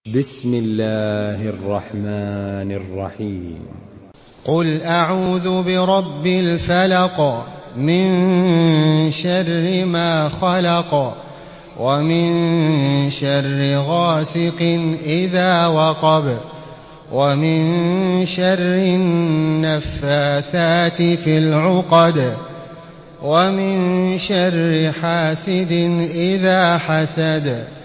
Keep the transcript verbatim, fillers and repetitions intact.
بسم الله الرحمن الرحيم. قل أعوذ برب الفلق من شر ما خلق ومن شر غاسق إذا وقب ومن شر النفاثات في العقد ومن شر حاسد إذا حسد